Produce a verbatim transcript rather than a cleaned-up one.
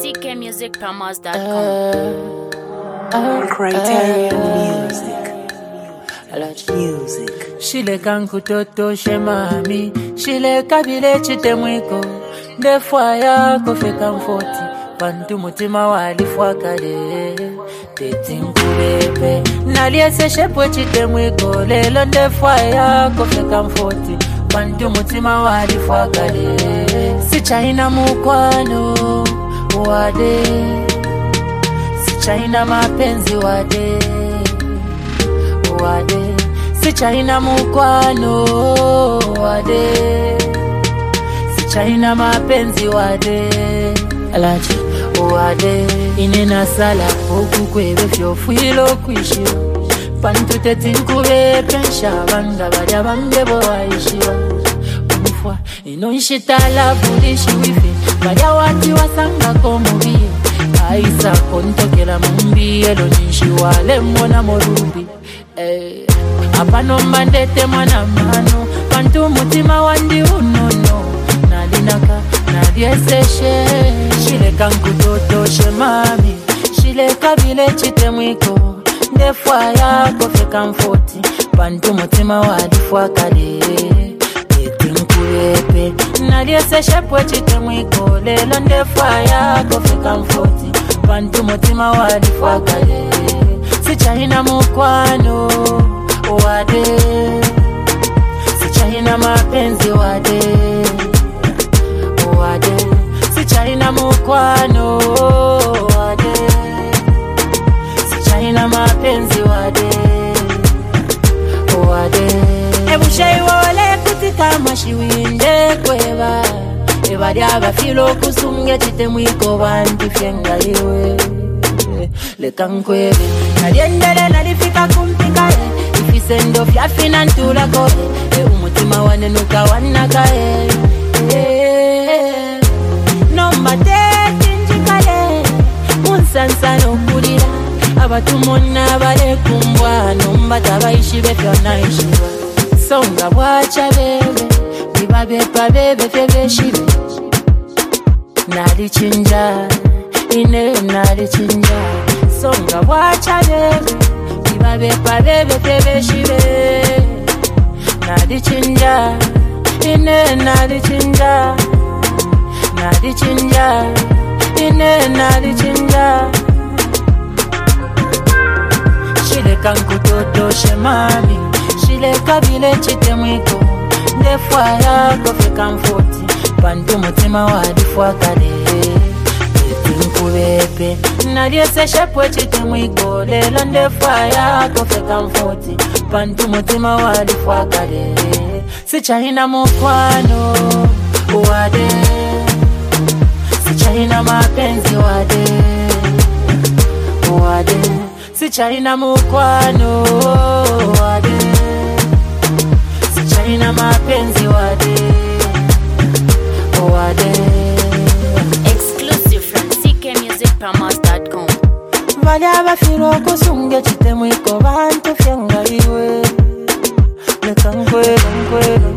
c k music promos dot com. Uh, uh, Criterion uh, Music. I like music. Shile kanku toto shemami, shile kabile chitemwiko, defwa yako feka mfoti, pantu mutima walifwa kale, tetinkulebe, naliese shepo chitemwiko, lelo defwa yako feka mfoti, pantu mutima walifwa kale, si chaina mukwano, wade, si chaina mapenzi wade, wade, si chaina mukwano wade, si chaina mapenzi wade, alachi wade, inena sala oku kwebe fyofwilo kwishiwa, pantu tetinkube pensha banga baya bambebo waishiwa, umfwa ino nshitala fulishi wifi, baya wati wasanga komubi, aisa kontokela mumbi, elo nishiwale mwana morubi, eh. Apano mandete mwana mano, pantu mutima wandi unono, nalinaka, nadieseshe, shile kanku toto shemami, shile kabile chitemwiko, defwa yako feka mfoti, pantu mutima wadifwa kale, tetinkulepe, nadieseshe pwe chitemwiko, lelo defwa yako feka mfoti, pantu mutima wadifwa kale, si chaina mukwano wade, si chaina mapenzi wade, wade, si chaina mukwano wade, si chaina mapenzi wade, wade. Ebushai wole kutika mashiwinde kweba, ebali abafilo kusunge chitemwiko bantu fyenga iwe, lekankwebe, naliendele nalifika kumpika Sendo fiafina ntula koe, e umutima wanenuka wanakae, nomba teti njikale, unsansa nokulira, abatumona bale kumbwa, nomba tabaishi befyo naishiwa, songa bwacha bebe, biba bepa bebe febe shibe, nali chinja, ine nali chinja, songa bwacha bebe, Babe babe bebe shibe, nadi chinja, ine nadi chinja, nadi chinja, ine nadi chinja. Shile kanku toto shemami, shile kabile chitemwiko, defwa yako feka mfoti, pantu mutima wadifwa kale. Kubebe naliese shepwe chitemwiko, lelo ndefwa yako feka mfoti, pantu mutima walifwa kale, si chaina mukwano wade, si chaina mapenzi wade, wade, si chaina mukwano wade, si chaina mapenzi wade, wade. promos dot com. Vale abafiro kusunge chitemwiko bantu fyenga iwe, lekankwelo, nkwelo.